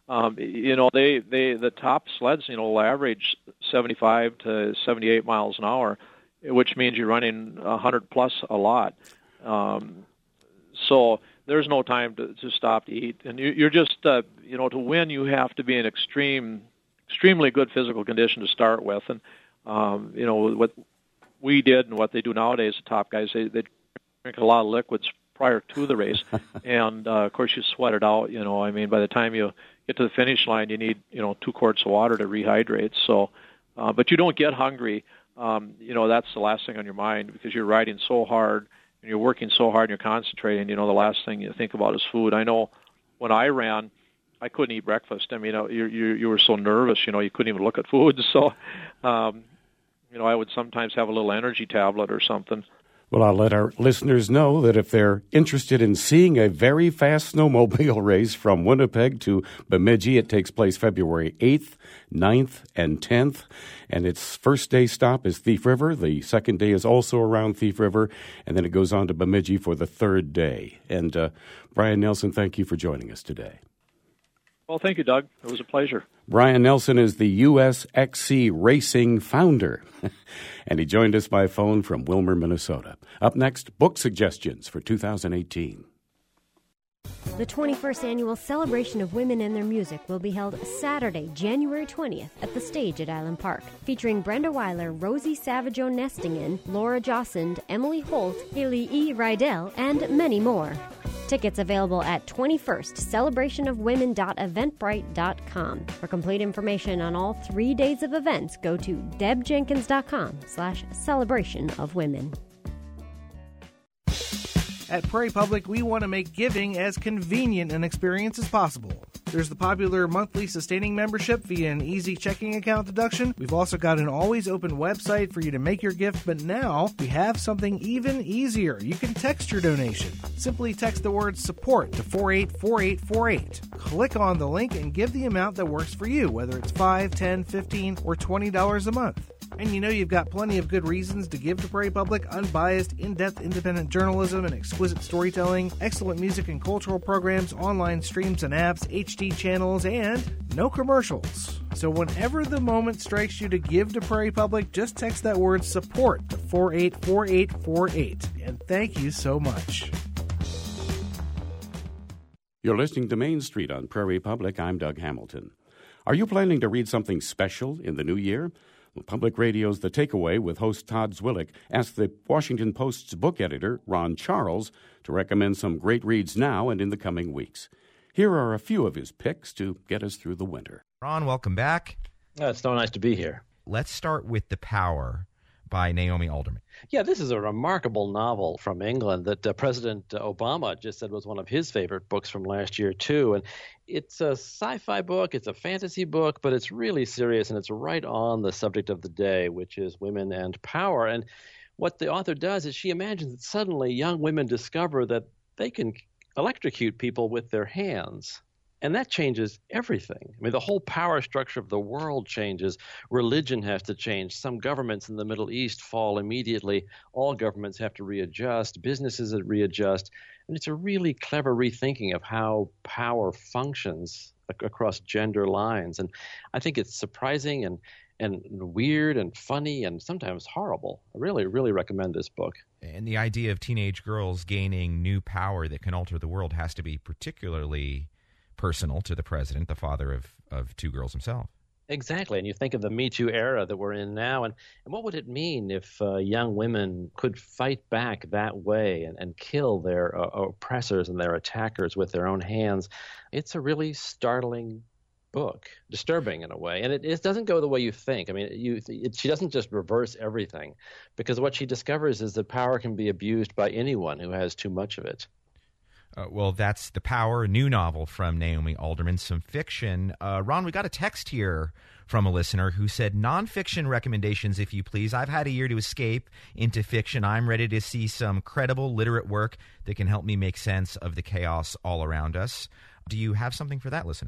Um, you know, they, they the top sleds, you know, will average seventy-five to seventy-eight miles an hour, which means you're running one hundred plus a lot. Um, so there's no time to, to stop to eat. And you, you're just, uh, you know, to win, you have to be in extreme, extremely good physical condition to start with. And, um, you know, what we did and what they do nowadays, the top guys, they, they drink a lot of liquids prior to the race. And, uh, of course, you sweat it out. You know, I mean, by the time you get to the finish line, you need, you know, two quarts of water to rehydrate. So, uh, but you don't get hungry. Um, you know, that's the last thing on your mind because you're riding so hard. You're working so hard and you're concentrating, you know, the last thing you think about is food. I know when I ran, I couldn't eat breakfast. I mean, you you you were so nervous, you know, you couldn't even look at food. So, um, you know, I would sometimes have a little energy tablet or something. Well, I'll let our listeners know that if they're interested in seeing a very fast snowmobile race from Winnipeg to Bemidji, it takes place February eighth, ninth, and tenth. And its first day stop is Thief River. The second day is also around Thief River. And then it goes on to Bemidji for the third day. And uh, Brian Nelson, thank you for joining us today. Well, thank you, Doug. It was a pleasure. Brian Nelson is the U S X C Racing founder, and he joined us by phone from Wilmer, Minnesota. Up next, book suggestions for two thousand eighteen. The twenty-first Annual Celebration of Women and Their Music will be held Saturday, January twentieth at the Stage at Island Park, featuring Brenda Weiler, Rosie Savageau-Nestingen, Laura Jossend, Emily Holt, Haley E. Rydell, and many more. Tickets available at twenty-first celebration of women dot eventbrite dot com. For complete information on all three days of events, go to debjenkins.com slash celebration of women. At Prairie Public, we want to make giving as convenient an experience as possible. There's the popular monthly sustaining membership via an easy checking account deduction. We've also got an always open website for you to make your gift, but now we have something even easier. You can text your donation. Simply text the word SUPPORT to four eight four eight four eight. Click on the link and give the amount that works for you, whether it's five dollars, ten dollars, fifteen dollars, or twenty dollars a month. And you know you've got plenty of good reasons to give to Prairie Public: unbiased, in-depth independent journalism and exquisite storytelling, excellent music and cultural programs, online streams and apps, H D channels, and no commercials. So whenever the moment strikes you to give to Prairie Public, just text that word SUPPORT to four eight four eight four eight. And thank you so much. You're listening to Main Street on Prairie Public. I'm Doug Hamilton. Are you planning to read something special in the new year? Well, Public Radio's The Takeaway with host Todd Zwillick asked the Washington Post's book editor, Ron Charles, to recommend some great reads now and in the coming weeks. Here are a few of his picks to get us through the winter. Ron, welcome back. Oh, it's so nice to be here. Let's start with The Power by Naomi Alderman. Yeah, this is a remarkable novel from England that uh, President Obama just said was one of his favorite books from last year, too. And it's a sci-fi book, it's a fantasy book, but it's really serious, and it's right on the subject of the day, which is women and power. And what the author does is she imagines that suddenly young women discover that they can electrocute people with their hands. And that changes everything. I mean, the whole power structure of the world changes. Religion has to change. Some governments in the Middle East fall immediately. All governments have to readjust. Businesses readjust. And it's a really clever rethinking of how power functions ac- across gender lines. And I think it's surprising and, and weird and funny and sometimes horrible. I really, really recommend this book. And the idea of teenage girls gaining new power that can alter the world has to be particularly personal to the president, the father of, of two girls himself. Exactly. And you think of the Me Too era that we're in now, and, and what would it mean if uh, young women could fight back that way and, and kill their uh, oppressors and their attackers with their own hands? It's a really startling book, disturbing in a way. And it, it doesn't go the way you think. I mean, you, it, she doesn't just reverse everything, because what she discovers is that power can be abused by anyone who has too much of it. Uh, well, that's The Power, a new novel from Naomi Alderman, some fiction. Uh, Ron, we got a text here from a listener who said, nonfiction recommendations, if you please. I've had a year to escape into fiction. I'm ready to see some credible, literate work that can help me make sense of the chaos all around us. Do you have something for that listener?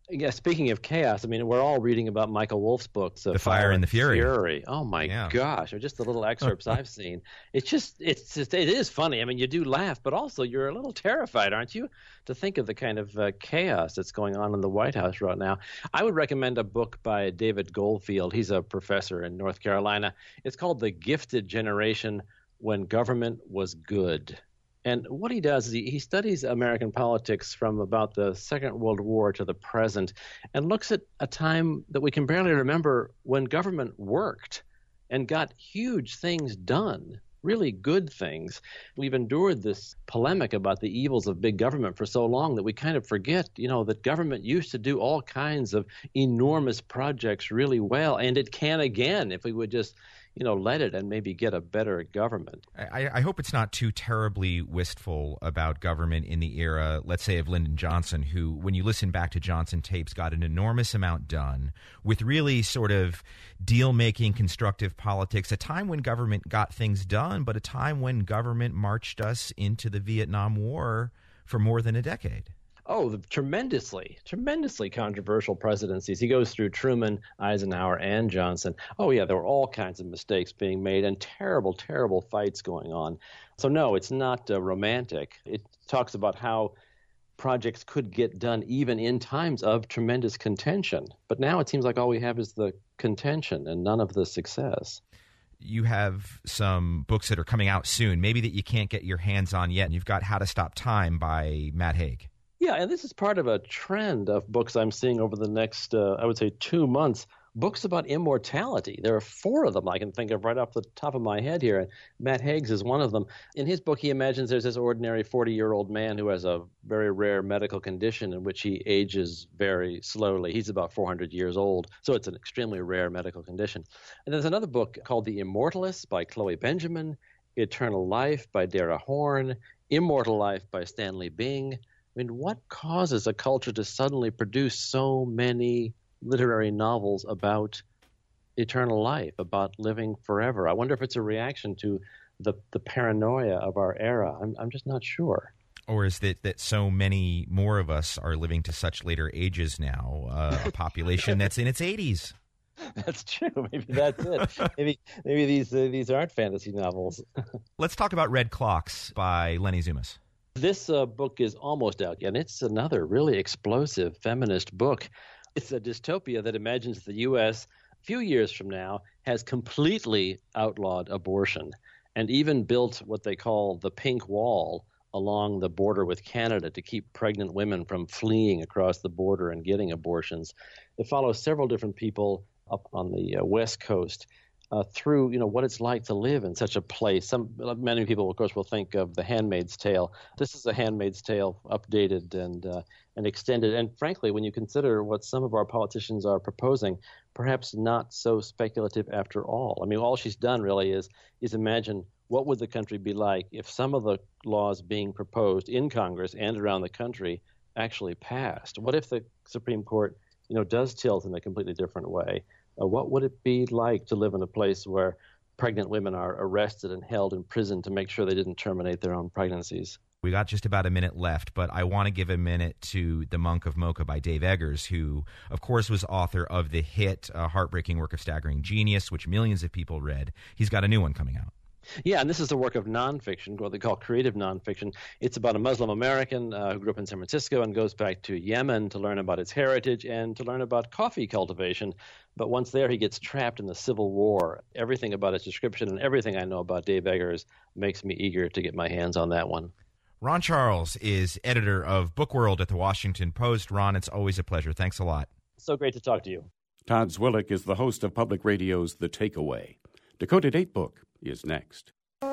Yeah, speaking of chaos, I mean, we're all reading about Michael Wolff's books, uh, The Fire and the Fury. Fury. Oh my Yeah. gosh! Or just the little excerpts I've seen. It's just, it's just, it is funny. I mean, you do laugh, but also you're a little terrified, aren't you, to think of the kind of uh, chaos that's going on in the White House right now. I would recommend a book by David Goldfield. He's a professor in North Carolina. It's called The Gifted Generation: When Government Was Good. And what he does is he, he studies American politics from about the Second World War to the present and looks at a time that we can barely remember when government worked and got huge things done, really good things. We've endured this polemic about the evils of big government for so long that we kind of forget, you know, that government used to do all kinds of enormous projects really well, and it can again if we would just you know, let it and maybe get a better government. I, I hope it's not too terribly wistful about government in the era, let's say, of Lyndon Johnson, who, when you listen back to Johnson tapes, got an enormous amount done with really sort of deal-making, constructive politics, a time when government got things done, but a time when government marched us into the Vietnam War for more than a decade. Oh, the tremendously, tremendously controversial presidencies. He goes through Truman, Eisenhower, and Johnson. Oh, yeah, there were all kinds of mistakes being made and terrible, terrible fights going on. So, no, it's not uh, romantic. It talks about how projects could get done even in times of tremendous contention. But now it seems like all we have is the contention and none of the success. You have some books that are coming out soon, maybe that you can't get your hands on yet. And you've got How to Stop Time by Matt Haig. Yeah, and this is part of a trend of books I'm seeing over the next, uh, I would say, two months, books about immortality. There are four of them I can think of right off the top of my head here, and Matt Haig's is one of them. In his book, he imagines there's this ordinary forty-year-old man who has a very rare medical condition in which he ages very slowly. He's about four hundred years old, so it's an extremely rare medical condition. And there's another book called The Immortalists by Chloe Benjamin, Eternal Life by Dara Horn, Immortal Life by Stanley Bing. I mean, what causes a culture to suddenly produce so many literary novels about eternal life, about living forever? I wonder if it's a reaction to the the paranoia of our era. I'm I'm just not sure. Or is it that so many more of us are living to such later ages now, uh, a population that's in its eighties? That's true. Maybe that's it. maybe maybe these uh, these aren't fantasy novels. Let's talk about Red Clocks by Lenny Zumas. This uh, book is almost out, and it's another really explosive feminist book. It's a dystopia that imagines the U S a few years from now has completely outlawed abortion and even built what they call the pink wall along the border with Canada to keep pregnant women from fleeing across the border and getting abortions. It follows several different people up on the uh, West Coast Uh, through, you know, what it's like to live in such a place. Some many people, of course, will think of The Handmaid's Tale. This is A Handmaid's Tale updated and uh, and extended. And frankly, when you consider what some of our politicians are proposing, perhaps not so speculative after all. I mean, all she's done really is is imagine what would the country be like if some of the laws being proposed in Congress and around the country actually passed. What if the Supreme Court, you know, does tilt in a completely different way? Uh, what would it be like to live in a place where pregnant women are arrested and held in prison to make sure they didn't terminate their own pregnancies? We got just about a minute left, but I want to give a minute to The Monk of Mocha by Dave Eggers, who, of course, was author of the hit uh, heartbreaking work of Staggering Genius, which millions of people read. He's got a new one coming out. Yeah, and this is a work of nonfiction, what they call creative nonfiction. It's about a Muslim American uh, who grew up in San Francisco and goes back to Yemen to learn about its heritage and to learn about coffee cultivation. But once there, he gets trapped in the Civil War. Everything about his description and everything I know about Dave Eggers makes me eager to get my hands on that one. Ron Charles is editor of Book World at the Washington Post. Ron, it's always a pleasure. Thanks a lot. So great to talk to you. Todd Zwillich is the host of Public Radio's The Takeaway. Dakota Datebook is next.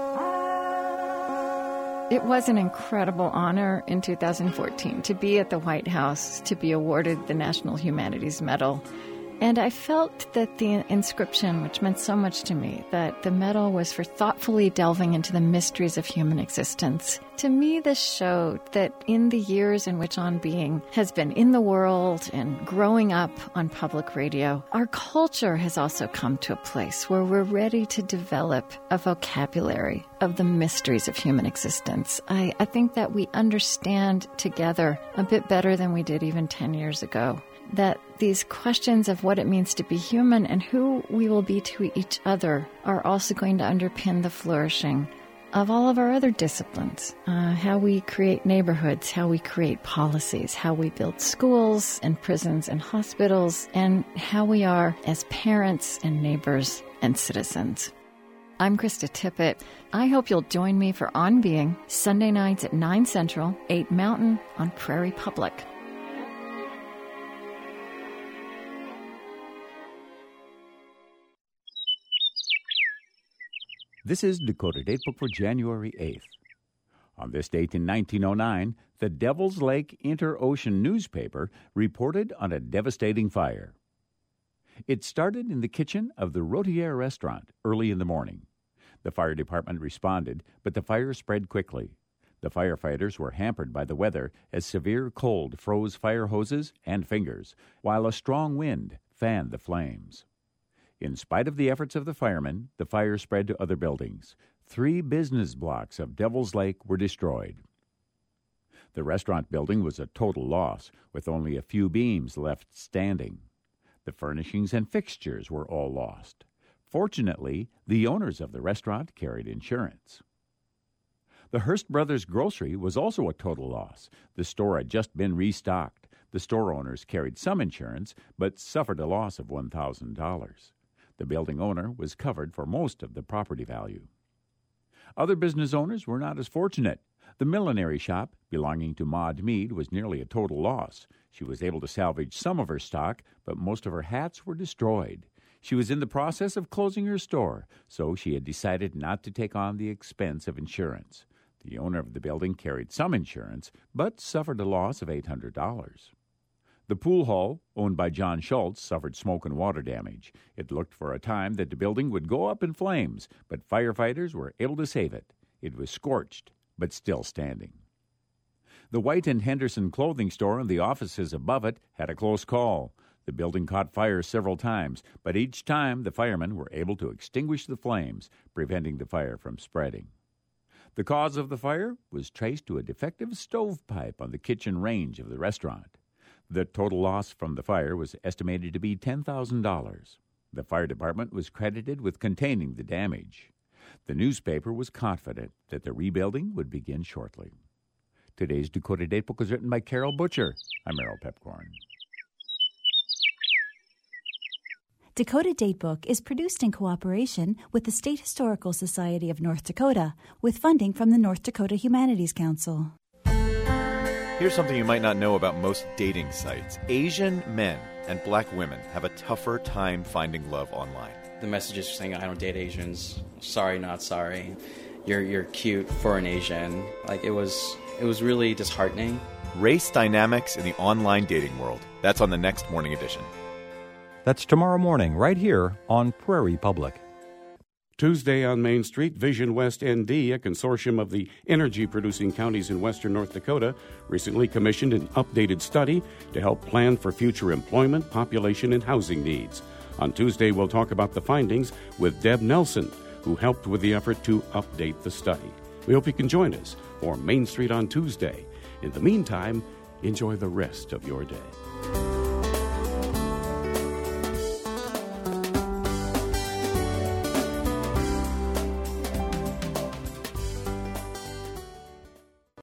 It was an incredible honor in two thousand fourteen to be at the White House, to be awarded the National Humanities Medal. And I felt that the inscription, which meant so much to me, that the medal was for thoughtfully delving into the mysteries of human existence. To me, this showed that in the years in which On Being has been in the world and growing up on public radio, our culture has also come to a place where we're ready to develop a vocabulary of the mysteries of human existence. I, I think that we understand together a bit better than we did even ten years ago. that these questions of what it means to be human and who we will be to each other are also going to underpin the flourishing of all of our other disciplines. Uh, how we create neighborhoods, how we create policies, how we build schools and prisons and hospitals, and how we are as parents and neighbors and citizens. I'm Krista Tippett. I hope you'll join me for On Being, Sunday nights at nine Central, eight Mountain on Prairie Public. This is Dakota Datebook for January eighth. On this date in nineteen oh nine, the Devil's Lake Inter-Ocean newspaper reported on a devastating fire. It started in the kitchen of the Rotier restaurant early in the morning. The fire department responded, but the fire spread quickly. The firefighters were hampered by the weather as severe cold froze fire hoses and fingers, while a strong wind fanned the flames. In spite of the efforts of the firemen, the fire spread to other buildings. Three business blocks of Devil's Lake were destroyed. The restaurant building was a total loss, with only a few beams left standing. The furnishings and fixtures were all lost. Fortunately, the owners of the restaurant carried insurance. The Hearst Brothers Grocery was also a total loss. The store had just been restocked. The store owners carried some insurance, but suffered a loss of one thousand dollars. The building owner was covered for most of the property value. Other business owners were not as fortunate. The millinery shop, belonging to Maud Mead, was nearly a total loss. She was able to salvage some of her stock, but most of her hats were destroyed. She was in the process of closing her store, so she had decided not to take on the expense of insurance. The owner of the building carried some insurance, but suffered a loss of eight hundred dollars. The pool hall, owned by John Schultz, suffered smoke and water damage. It looked for a time that the building would go up in flames, but firefighters were able to save it. It was scorched, but still standing. The White and Henderson clothing store and the offices above it had a close call. The building caught fire several times, but each time the firemen were able to extinguish the flames, preventing the fire from spreading. The cause of the fire was traced to a defective stovepipe on the kitchen range of the restaurant. The total loss from the fire was estimated to be ten thousand dollars. The fire department was credited with containing the damage. The newspaper was confident that the rebuilding would begin shortly. Today's Dakota Datebook was written by Carol Butcher. I'm Errol Pepcorn. Dakota Datebook is produced in cooperation with the State Historical Society of North Dakota, with funding from the North Dakota Humanities Council. Here's something you might not know about most dating sites. Asian men and black women have a tougher time finding love online. The messages are saying, I don't date Asians. Sorry, not sorry. You're you're cute for an Asian. Like, it was it was really disheartening. Race dynamics in the online dating world. That's on the next Morning Edition. That's tomorrow morning, right here on Prairie Public. Tuesday on Main Street, Vision West N D, a consortium of the energy-producing counties in western North Dakota, recently commissioned an updated study to help plan for future employment, population, and housing needs. On Tuesday, we'll talk about the findings with Deb Nelson, who helped with the effort to update the study. We hope you can join us for Main Street on Tuesday. In the meantime, enjoy the rest of your day.